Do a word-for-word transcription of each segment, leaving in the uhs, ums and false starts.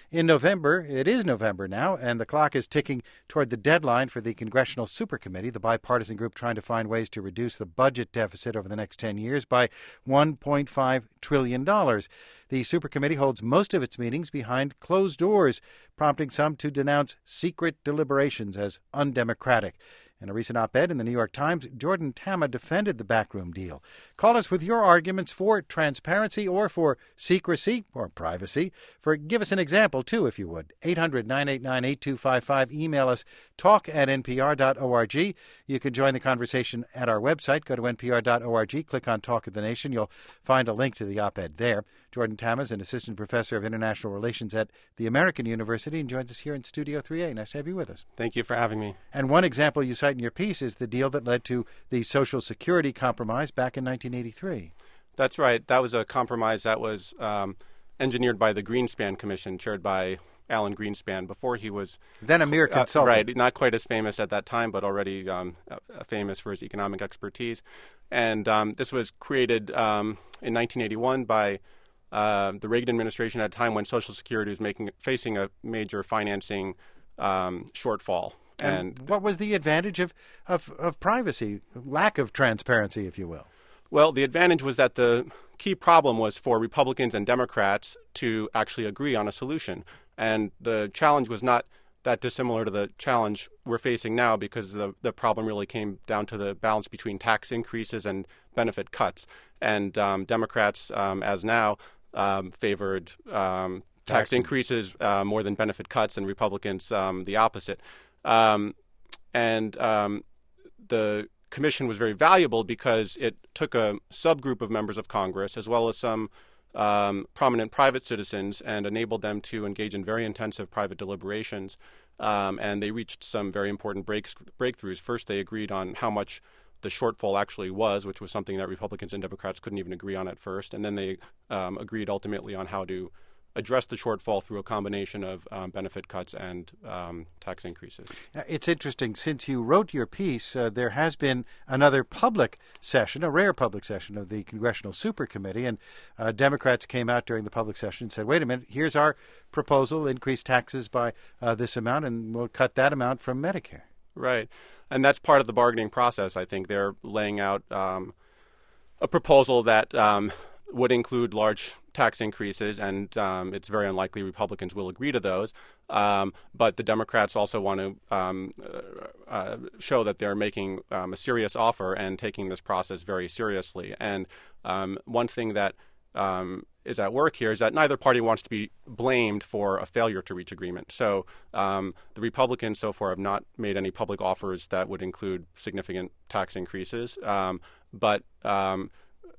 in November. It is November now, and the clock is ticking toward the deadline for the Congressional Supercommittee, the bipartisan group trying to find ways to reduce the budget deficit over the next ten years by one point five trillion dollars. The Supercommittee holds most of its meetings behind closed doors, prompting some to denounce secret deliberations as undemocratic. In a recent op-ed in the New York Times, Jordan Tama defended the backroom deal. Call us with your arguments for transparency or for secrecy or privacy. For give us an example, too, if you would. eight hundred, nine eight nine, eight two five five. Email us talk at n p r dot org. You can join the conversation at our website. Go to n p r dot org, click on Talk of the Nation. You'll find a link to the op-ed there. Jordan Tama is an assistant professor of international relations at the American University and joins us here in Studio three A. Nice to have you with us. Thank you for having me. And one example you cite in your piece is the deal that led to the Social Security compromise back in nineteen eighty-three. That's right. That was a compromise that was um, engineered by the Greenspan Commission, chaired by Alan Greenspan, before he was... Then a mere consultant. Uh, right, not quite as famous at that time, but already um, uh, famous for his economic expertise. And um, this was created um, in nineteen eighty-one by uh, the Reagan administration at a time when Social Security was making facing a major financing um, shortfall. And, and what was the advantage of, of, of privacy, lack of transparency, if you will? Well, the advantage was that the key problem was for Republicans and Democrats to actually agree on a solution. And the challenge was not that dissimilar to the challenge we're facing now, because the, the problem really came down to the balance between tax increases and benefit cuts. And um, Democrats, um, as now, um, favored um, tax, tax increases uh, more than benefit cuts, and Republicans um, the opposite. Um, and um, the commission was very valuable because it took a subgroup of members of Congress, as well as some um, prominent private citizens, and enabled them to engage in very intensive private deliberations. Um, and they reached some very important breaks, breakthroughs. First, they agreed on how much the shortfall actually was, which was something that Republicans and Democrats couldn't even agree on at first. And then they um, agreed ultimately on how to address the shortfall through a combination of um, benefit cuts and um, tax increases. It's interesting. Since you wrote your piece, uh, there has been another public session, a rare public session of the Congressional Supercommittee, and uh, Democrats came out during the public session and said, wait a minute, here's our proposal, increase taxes by uh, this amount, and we'll cut that amount from Medicare. Right. And that's part of the bargaining process. I think they're laying out um, a proposal that um, would include large tax increases, and um, it's very unlikely Republicans will agree to those. Um, but the Democrats also want to um, uh, uh, show that they're making um, a serious offer and taking this process very seriously. And um, one thing that um, is at work here is that neither party wants to be blamed for a failure to reach agreement. So um, the Republicans so far have not made any public offers that would include significant tax increases. Um, but um,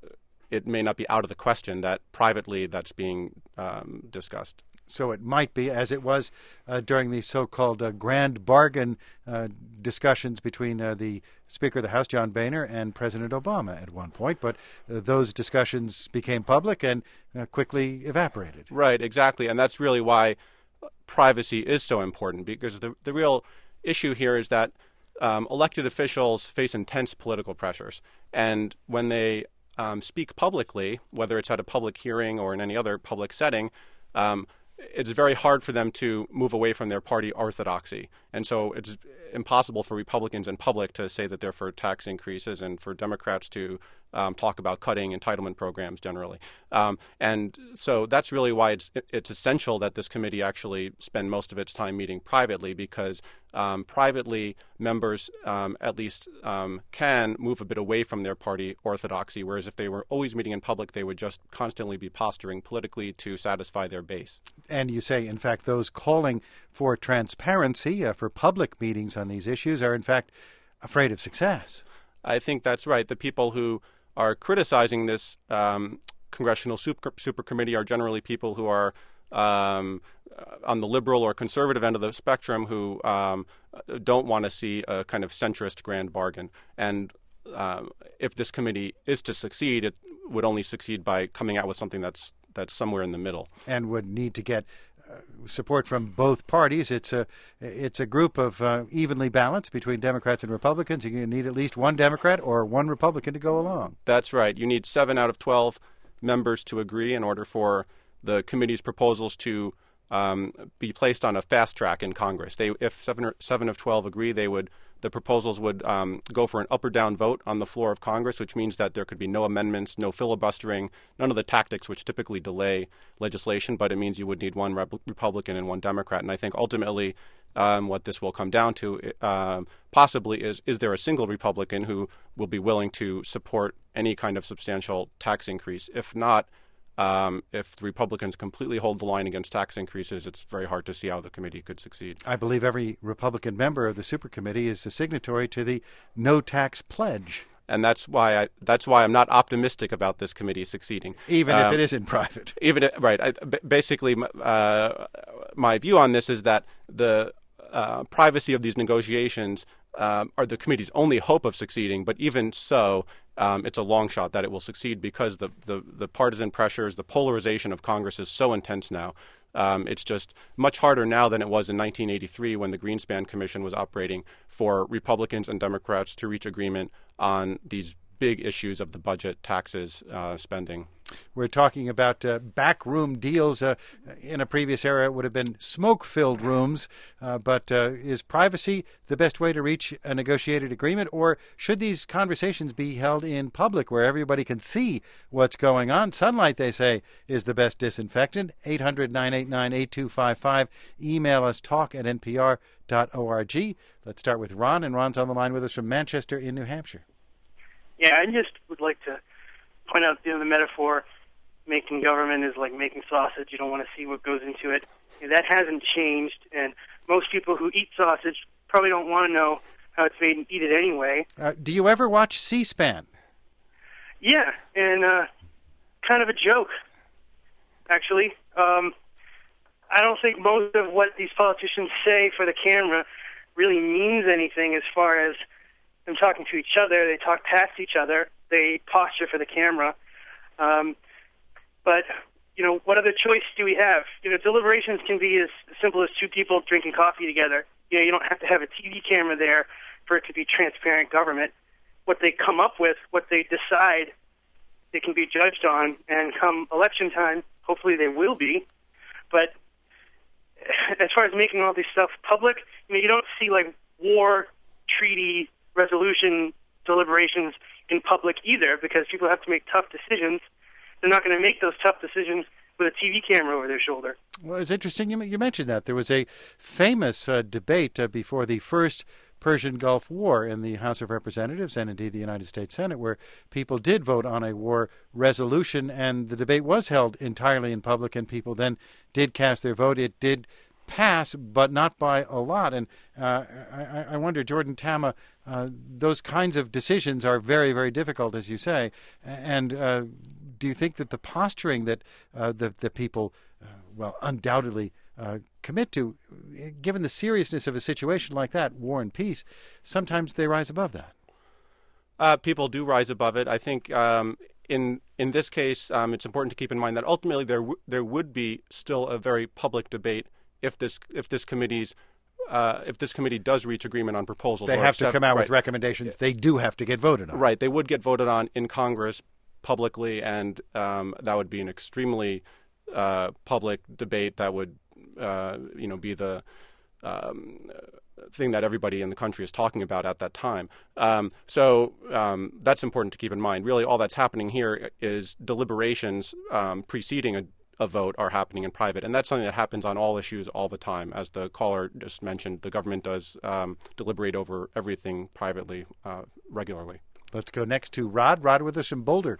it may not be out of the question that privately that's being um, discussed. So it might be, as it was uh, during the so-called uh, grand bargain uh, discussions between uh, the Speaker of the House, John Boehner, and President Obama at one point. But uh, those discussions became public and uh, quickly evaporated. Right, exactly. And that's really why privacy is so important, because the, the real issue here is that um, elected officials face intense political pressures. And when they um, speak publicly, whether it's at a public hearing or in any other public setting, um, it's very hard for them to move away from their party orthodoxy. And so it's impossible for Republicans in public to say that they're for tax increases, and for Democrats to um, talk about cutting entitlement programs generally. Um, and so that's really why it's it's essential that this committee actually spend most of its time meeting privately, because um, privately members um, at least um, can move a bit away from their party orthodoxy, whereas if they were always meeting in public, they would just constantly be posturing politically to satisfy their base. And you say, in fact, those calling for transparency, uh, for public meetings on these issues are, in fact, afraid of success. I think that's right. The people who are criticizing this um, congressional super, super committee are generally people who are um, on the liberal or conservative end of the spectrum, who um, don't want to see a kind of centrist grand bargain. And um, if this committee is to succeed, it would only succeed by coming out with something that's that's somewhere in the middle, and would need to get uh, support from both parties. It's a it's a group of uh, evenly balanced between Democrats and Republicans. You need at least one Democrat or one Republican to go along. That's right. You need seven out of twelve members to agree in order for the committee's proposals to um, be placed on a fast track in Congress. They, if seven, or, seven of twelve agree, they would the proposals would um, go for an up or down vote on the floor of Congress, which means that there could be no amendments, no filibustering, none of the tactics which typically delay legislation, but it means you would need one Rep- Republican and one Democrat. And I think ultimately um, what this will come down to uh, possibly is, is there a single Republican who will be willing to support any kind of substantial tax increase? If not, Um, if the Republicans completely hold the line against tax increases, it's very hard to see how the committee could succeed. I believe every Republican member of the super committee is a signatory to the no tax pledge. And that's why I, that's why I'm not optimistic about this committee succeeding. Even um, if it is in private. Even if, right. I, basically, uh, my view on this is that the uh, privacy of these negotiations um, are the committee's only hope of succeeding. But even so, Um, it's a long shot that it will succeed because the, the, the partisan pressures, the polarization of Congress is so intense now. Um, it's just much harder now than it was in nineteen eighty-three when the Greenspan Commission was operating for Republicans and Democrats to reach agreement on these big issues of the budget, taxes, uh, spending. We're talking about uh, backroom deals. Uh, in a previous era, it would have been smoke-filled rooms. Uh, but uh, is privacy the best way to reach a negotiated agreement? Or should these conversations be held in public where everybody can see what's going on? Sunlight, they say, is the best disinfectant. eight hundred, nine eight nine, eight two five five. Email us talk at n p r dot org. Let's start with Ron, and Ron's on the line with us from Manchester in New Hampshire. Yeah, I just would like to point out, you know, the metaphor, making government is like making sausage. You don't want to see what goes into it. And that hasn't changed, and most people who eat sausage probably don't want to know how it's made and eat it anyway. Uh, do you ever watch C-SPAN? Yeah, and uh, kind of a joke, actually. Um, I don't think most of what these politicians say for the camera really means anything as far as them talking to each other. They talk past each other. They posture for the camera. Um, but, you know, what other choice do we have? You know, deliberations can be as simple as two people drinking coffee together. You know, you don't have to have a T V camera there for it to be transparent government. What they come up with, what they decide, they can be judged on. And come election time, hopefully they will be. But as far as making all this stuff public, you know, you don't see, like, war treaty resolution deliberations in public either, because people have to make tough decisions. They're not going to make those tough decisions with a T V camera over their shoulder. Well, it's interesting you, you mentioned that. There was a famous uh, debate uh, before the first Persian Gulf War in the House of Representatives and indeed the United States Senate, where people did vote on a war resolution, and the debate was held entirely in public, and people then did cast their vote. It did pass, but not by a lot. And uh, I, I wonder, Jordan Tama, uh, those kinds of decisions are very, very difficult, as you say. And uh, do you think that the posturing that uh, the, the people, uh, well, undoubtedly uh, commit to, given the seriousness of a situation like that, war and peace, sometimes they rise above that? Uh, people do rise above it. I think um, in in this case, um, it's important to keep in mind that ultimately there w- there would be still a very public debate if this if this committee's uh, if this committee does reach agreement on proposals. They have to seven, come out right. with recommendations. They do have to get voted on. Right. They would get voted on in Congress publicly, and um, that would be an extremely uh, public debate that would uh, you know be the um, thing that everybody in the country is talking about at that time. Um, so um, that's important to keep in mind. Really, all that's happening here is deliberations um, preceding a a vote are happening in private. And that's something that happens on all issues all the time. As the caller just mentioned, the government does um, deliberate over everything privately, uh, regularly. Let's go next to Rod. Rod with us in Boulder.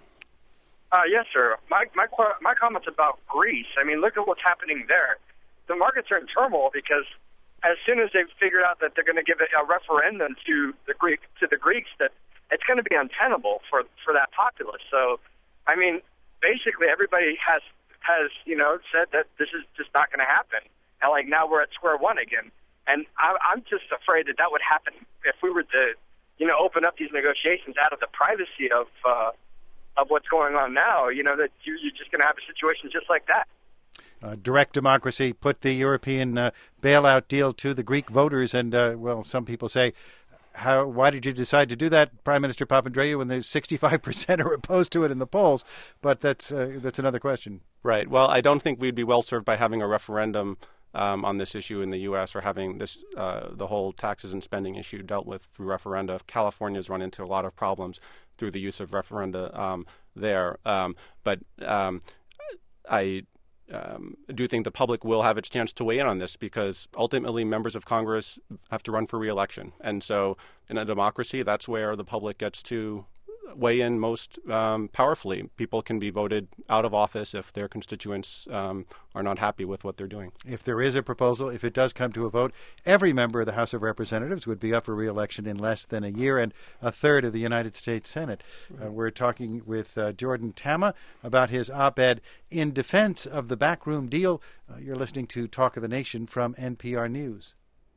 Uh, yes, sir. My, my, my comment's about Greece. I mean, look at what's happening there. The markets are in turmoil because as soon as they've figured out that they're going to give a referendum to the Greek, to the Greeks, that it's going to be untenable for, for that populace. So, I mean, basically everybody has has, you know, said that this is just not going to happen. And, like, now we're at square one again. And I, I'm just afraid that that would happen if we were to, you know, open up these negotiations out of the privacy of uh, of what's going on now, you know, that you, you're just going to have a situation just like that. Uh, direct democracy put the European uh, bailout deal to the Greek voters. And, uh, well, some people say how? Why did you decide to do that, Prime Minister Papandreou, when there's sixty-five percent are opposed to it in the polls? But that's uh, that's another question. Right. Well, I don't think we'd be well served by having a referendum um, on this issue in the U S or having this uh, the whole taxes and spending issue dealt with through referenda. California's run into a lot of problems through the use of referenda um, there. Um, but um, I um, do think the public will have its chance to weigh in on this because ultimately members of Congress have to run for re-election. And so in a democracy, that's where the public gets to weigh in most um, powerfully. People can be voted out of office if their constituents um, are not happy with what they're doing. If there is a proposal, if it does come to a vote, every member of the House of Representatives would be up for re-election in less than a year, and a third of the United States Senate. Uh, we're talking with uh, Jordan Tama about his op-ed in defense of the backroom deal. Uh, you're listening to Talk of the Nation from N P R News.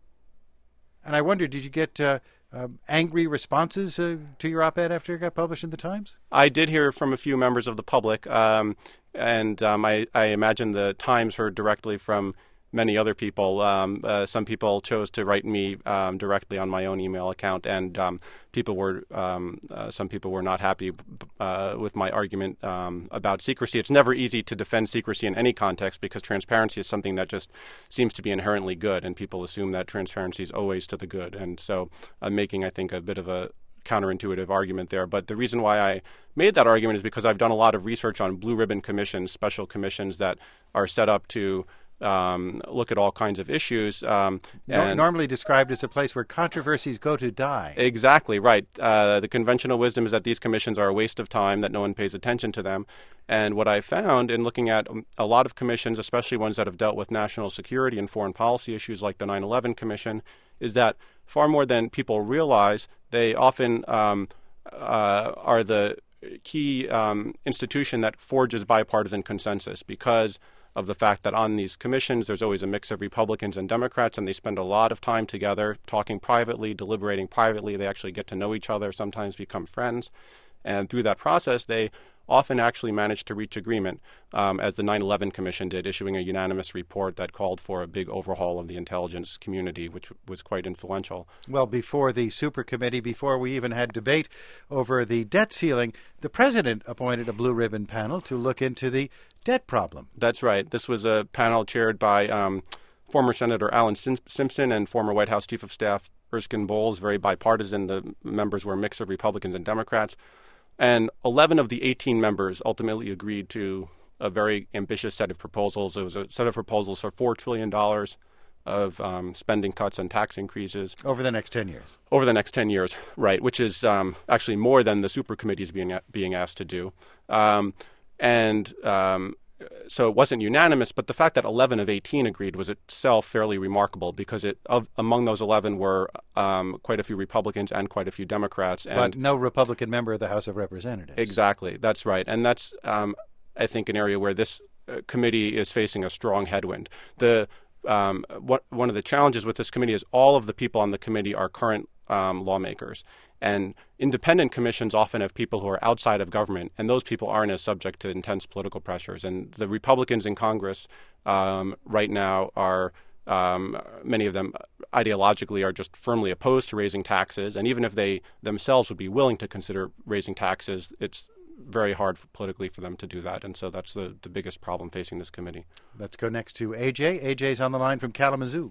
And I wonder, did you get Uh, Um, angry responses uh, to your op-ed after it got published in the Times? I did hear from a few members of the public, um, and um, I, I imagine the Times heard directly from many other people. Um, uh, some people chose to write me um, directly on my own email account, and um, people were um, uh, some people were not happy uh, with my argument um, about secrecy. It's never easy to defend secrecy in any context because transparency is something that just seems to be inherently good, and people assume that transparency is always to the good. And so I'm making, I think, a bit of a counterintuitive argument there. But the reason why I made that argument is because I've done a lot of research on blue ribbon commissions, special commissions that are set up to Um, look at all kinds of issues. Um, and normally described as a place where controversies go to die. Exactly, right. Uh, the conventional wisdom is that these commissions are a waste of time, that no one pays attention to them. And what I found in looking at a lot of commissions, especially ones that have dealt with national security and foreign policy issues like the nine eleven Commission, is that far more than people realize, they often um, uh, are the key um, institution that forges bipartisan consensus because of the fact that on these commissions, there's always a mix of Republicans and Democrats, and they spend a lot of time together talking privately, deliberating privately. They actually get to know each other, sometimes become friends. And through that process, they often actually manage to reach agreement, um, as the nine eleven Commission did, issuing a unanimous report that called for a big overhaul of the intelligence community, which was quite influential. Well, before the super committee, before we even had debate over the debt ceiling, the president appointed a blue ribbon panel to look into the debt problem. That's right. This was a panel chaired by um, former Senator Alan Sim- Simpson and former White House Chief of Staff Erskine Bowles, very bipartisan. The members were a mix of Republicans and Democrats. And eleven of the eighteen members ultimately agreed to a very ambitious set of proposals. It was a set of proposals for four trillion dollars of um, spending cuts and tax increases. Over the next ten years. Over the next ten years, right, which is um, actually more than the super committee is being, being asked to do. Um, and um, so it wasn't unanimous, but the fact that eleven of eighteen agreed was itself fairly remarkable because it of, among those eleven were um, quite a few Republicans and quite a few Democrats. And but no Republican member of the House of Representatives. Exactly. That's right. And that's, um, I think, an area where this uh, committee is facing a strong headwind. The um, what, one of the challenges with this committee is all of the people on the committee are current um, lawmakers. And independent commissions often have people who are outside of government, and those people aren't as subject to intense political pressures. And the Republicans in Congress um, right now are, um, many of them ideologically are just firmly opposed to raising taxes. And even if they themselves would be willing to consider raising taxes, it's very hard for, politically for them to do that. And so that's the, the biggest problem facing this committee. Let's go next to A J. A J's on the line from Kalamazoo.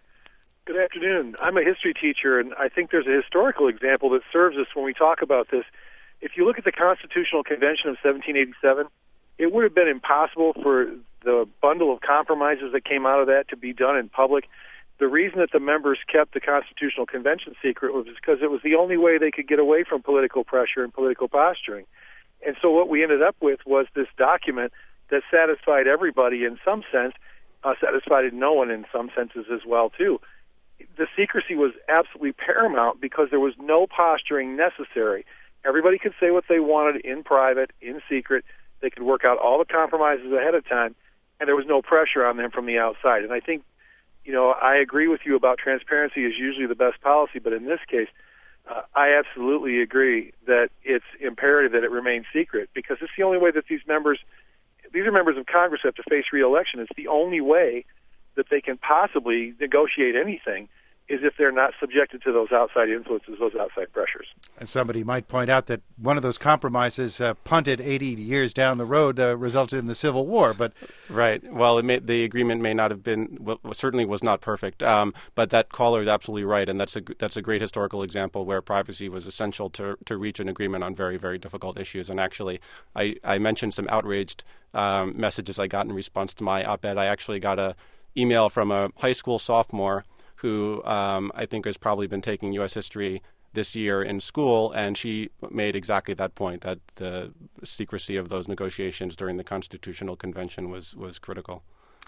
Good afternoon. I'm a history teacher, and I think there's a historical example that serves us when we talk about this. If you look at the Constitutional Convention of seventeen eighty-seven, it would have been impossible for the bundle of compromises that came out of that to be done in public. The reason that the members kept the Constitutional Convention secret was because it was the only way they could get away from political pressure and political posturing. And so what we ended up with was this document that satisfied everybody in some sense, uh, satisfied no one in some senses as well, too. The secrecy was absolutely paramount because there was no posturing necessary. Everybody could say what they wanted in private, in secret. They could work out all the compromises ahead of time, and there was no pressure on them from the outside. And I think, you know, I agree with you about transparency is usually the best policy, but in this case, uh, I absolutely agree that it's imperative that it remain secret because it's the only way that these members, these are members of Congress who have to face re-election. It's the only way that they can possibly negotiate anything. is if they're not subjected to those outside influences, those outside pressures. And somebody might point out that one of those compromises uh, punted eighty years down the road uh, resulted in the Civil War. But right. Well, it may, the agreement may not have been, well, certainly was not perfect. Um, but that caller is absolutely right, and that's a that's a great historical example where privacy was essential to to reach an agreement on very very difficult issues. And actually, I I mentioned some outraged um, messages I got in response to my op-ed. I actually got a email from a high school sophomore who um, I think has probably been taking U S history this year in school, and she made exactly that point, that the secrecy of those negotiations during the Constitutional Convention was, was critical.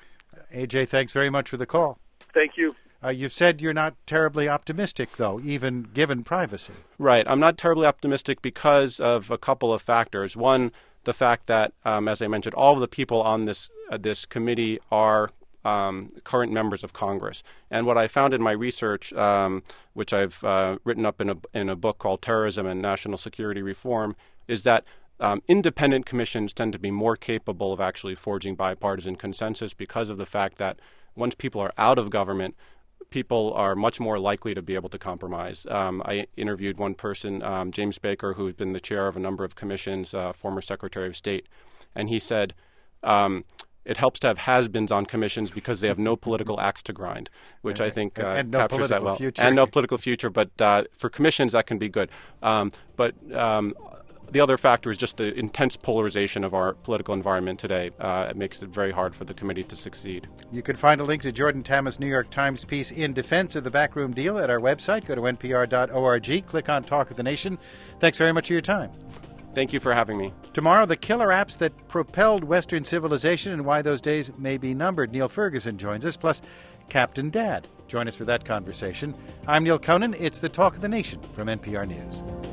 A J, thanks very much for the call. Thank you. Uh, you've said you're not terribly optimistic, though, even given privacy. Right. I'm not terribly optimistic because of a couple of factors. One, the fact that, um, as I mentioned, all of the people on this uh, this committee are Um, current members of Congress. And what I found in my research, um, which I've uh, written up in a, in a book called Terrorism and National Security Reform, is that um, independent commissions tend to be more capable of actually forging bipartisan consensus because of the fact that once people are out of government, people are much more likely to be able to compromise. Um, I interviewed one person, um, James Baker, who's been the chair of a number of commissions, uh, former Secretary of State, and he said, um, it helps to have has-beens on commissions because they have no political axe to grind, which I think uh, and, and no captures that well. Future. And no political future. But uh, for commissions, that can be good. Um, but um, the other factor is just the intense polarization of our political environment today. Uh, it makes it very hard for the committee to succeed. You can find a link to Jordan Tammas' New York Times piece in defense of the backroom deal at our website. Go to N P R dot org. Click on Talk of the Nation. Thanks very much for your time. Thank you for having me. Tomorrow, the killer apps that propelled Western civilization and why those days may be numbered. Neil Ferguson joins us, plus Captain Dad. Join us for that conversation. I'm Neil Conan. It's the Talk of the Nation from N P R News.